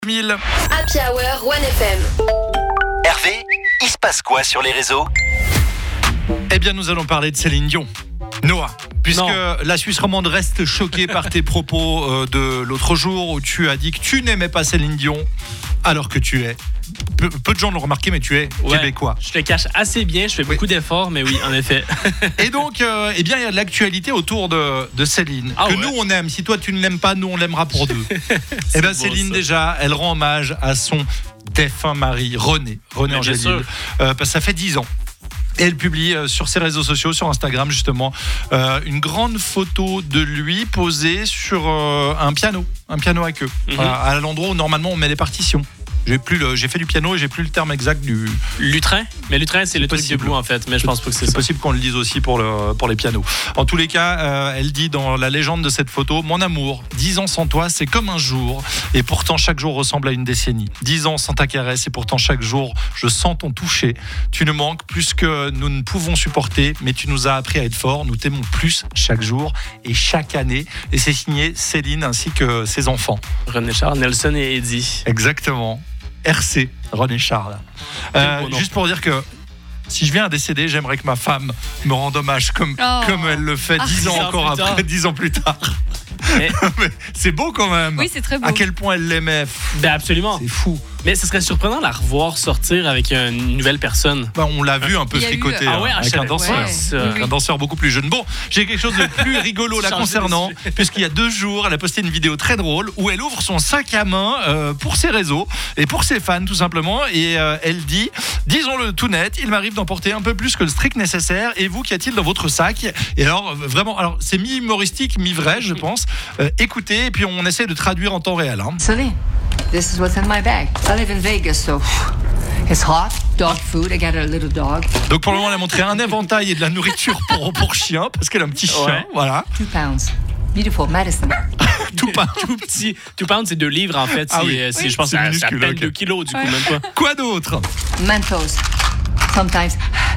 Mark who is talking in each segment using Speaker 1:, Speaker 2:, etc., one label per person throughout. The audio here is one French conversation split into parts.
Speaker 1: 1000.
Speaker 2: Happy Hour 1FM.
Speaker 3: Hervé, il se passe quoi sur les réseaux ?
Speaker 1: Eh bien, nous allons parler de Céline Dion. Noah, puisque la Suisse romande reste choquée par tes propos de l'autre jour où tu as dit que tu n'aimais pas Céline Dion, alors que tu es. Peu de gens l'ont remarqué, mais tu es québécois.
Speaker 4: Je le cache assez bien, je fais beaucoup d'efforts, mais oui, en effet.
Speaker 1: Et donc, eh bien, il y a de l'actualité autour de Céline, nous on aime. Si toi tu ne l'aimes pas, nous on l'aimera pour deux. Eh bien, Céline, ça. Déjà, elle rend hommage à son défunt mari, René Angélil, parce que ça fait 10 ans. Et elle publie sur ses réseaux sociaux, sur Instagram justement, une grande photo de lui posée sur un piano à queue, à l'endroit où normalement on met les partitions. J'ai fait du piano et j'ai plus le terme exact du
Speaker 4: lutrin. Mais lutrin, c'est le truc debout en fait. Mais je pense pas que c'est ça.
Speaker 1: C'est possible qu'on le dise aussi pour les pianos. En tous les cas, elle dit dans la légende de cette photo: mon amour, 10 ans sans toi, c'est comme un jour. Et pourtant, chaque jour ressemble à une décennie. 10 ans sans ta caresse, et pourtant, chaque jour, je sens ton toucher. Tu nous manques plus que nous ne pouvons supporter, mais tu nous as appris à être forts. Nous t'aimons plus chaque jour et chaque année. Et c'est signé Céline ainsi que ses enfants.
Speaker 4: René Charles, Nelson et Eddie.
Speaker 1: Exactement. RC, René Charles. Juste pour dire que si je viens à décéder, j'aimerais que ma femme me rende hommage comme elle le fait 10 ans encore après, 10 ans plus tard. Mais c'est beau quand même.
Speaker 5: Oui, c'est très beau.
Speaker 1: À quel point elle l'aimait.
Speaker 4: Ben absolument.
Speaker 1: C'est fou.
Speaker 4: Mais ce serait surprenant de la revoir sortir avec une nouvelle personne.
Speaker 1: On l'a vu un peu fricoter avec un danseur. Un danseur beaucoup plus jeune. Bon, j'ai quelque chose de plus rigolo là concernant, puisqu'il y a 2 jours, elle a posté une vidéo très drôle où elle ouvre son sac à main pour ses réseaux et pour ses fans tout simplement. Et elle dit: disons-le tout net, il m'arrive d'emporter un peu plus que le strict nécessaire. Et vous, qu'y a-t-il dans votre sac? Et alors, vraiment, c'est mi-humoristique, mi-vrai, je pense. Écoutez, et puis on essaie de traduire en temps réel.
Speaker 6: Céline, this is what's in my bag. I live in Vegas, so it's hot. Dog food. I got a little dog.
Speaker 1: Donc pour le moment, elle a montré un éventail et de la nourriture pour chien, parce qu'elle a un petit chien. Voilà.
Speaker 6: 2 pounds. Beautiful medicine.
Speaker 4: Tout petit. 2 pounds, c'est 2 livres en fait. Je pense que c'est à peine 2 kilos du coup, même pas.
Speaker 1: Quoi d'autre?
Speaker 6: Mentos. Sometimes.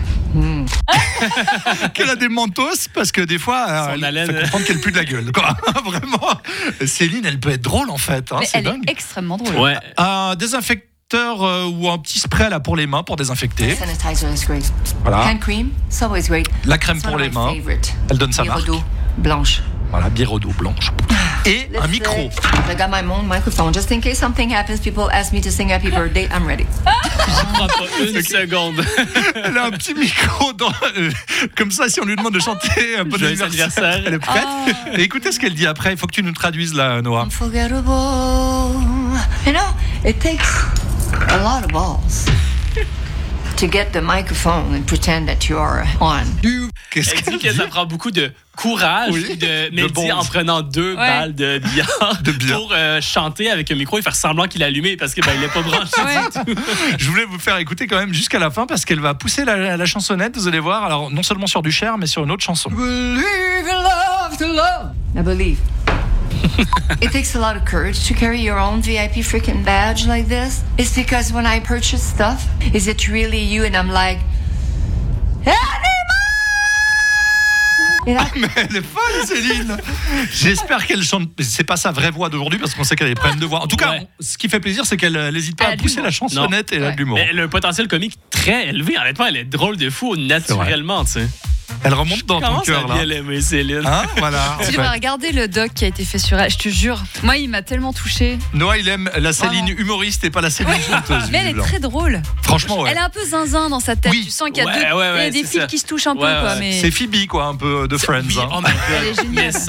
Speaker 1: Qu'elle a des mentos parce que des fois elle fait comprendre qu'elle pue de la gueule, quoi. Vraiment, Céline, elle peut être drôle en fait,
Speaker 5: mais
Speaker 1: c'est
Speaker 5: elle
Speaker 1: dingue.
Speaker 5: est extrêmement drôle.
Speaker 4: Ouais.
Speaker 1: Un désinfecteur ou un petit spray là pour les mains pour désinfecter.
Speaker 6: Sanitizer is great.
Speaker 1: Voilà.
Speaker 6: Hand cream, it's always great.
Speaker 1: La crème pour les mains. Elle donne sa marque.
Speaker 6: Birodo blanche.
Speaker 1: Voilà, Birodo blanche. Et un micro.
Speaker 6: I got my own microphone just in case something happens. People ask me to sing happy birthday. I'm ready.
Speaker 4: Je crois pas une seconde.
Speaker 1: Elle a un petit micro comme ça, si on lui demande de chanter un bon anniversaire, elle est prête. Et écoutez ce qu'elle dit après. Il faut que tu nous traduises là, Noah.
Speaker 6: Unforgettable. You know, it takes a lot of balls to get the microphone and pretend that you are on.
Speaker 1: Qu'est-ce
Speaker 4: Elle dit que ça prend beaucoup de courage en prenant 2 balles de billard pour chanter avec un micro et faire semblant qu'il est allumé parce qu'il n'est pas branché du tout.
Speaker 1: Je voulais vous faire écouter quand même jusqu'à la fin parce qu'elle va pousser la chansonnette, vous allez voir. Alors non seulement sur du Cher mais sur une autre chanson.
Speaker 6: Believe in love to love. I believe. It takes a lot of courage to carry your own VIP freaking badge like this. It's because when I purchase stuff, is it really you? And I'm like,
Speaker 1: Mais elle est folle, Céline. J'espère qu'elle chante. C'est pas sa vraie voix d'aujourd'hui parce qu'on sait qu'elle a des problèmes de voix. En tout cas, ce qui fait plaisir, c'est qu'elle n'hésite pas à pousser la chansonnette et elle a de l'humour.
Speaker 4: Mais elle a un potentiel comique très élevé. Honnêtement, elle est drôle de fou naturellement, tu sais.
Speaker 1: Elle remonte dans ton cœur là.
Speaker 4: Bien l'aimer, Céline.
Speaker 1: Voilà.
Speaker 5: Tu devrais regarder le doc qui a été fait sur elle, je te jure. Moi, il m'a tellement touchée.
Speaker 1: Noah, il aime la Céline humoriste et pas la Céline chanteuse.
Speaker 5: Mais elle est très drôle.
Speaker 1: Franchement,
Speaker 5: Elle est un peu zinzin dans sa tête. Tu sens qu'il y a des fils qui se touchent un peu, quoi. Mais
Speaker 1: c'est Phoebe, quoi, un peu de Friends.
Speaker 4: Oui,
Speaker 5: elle est géniale.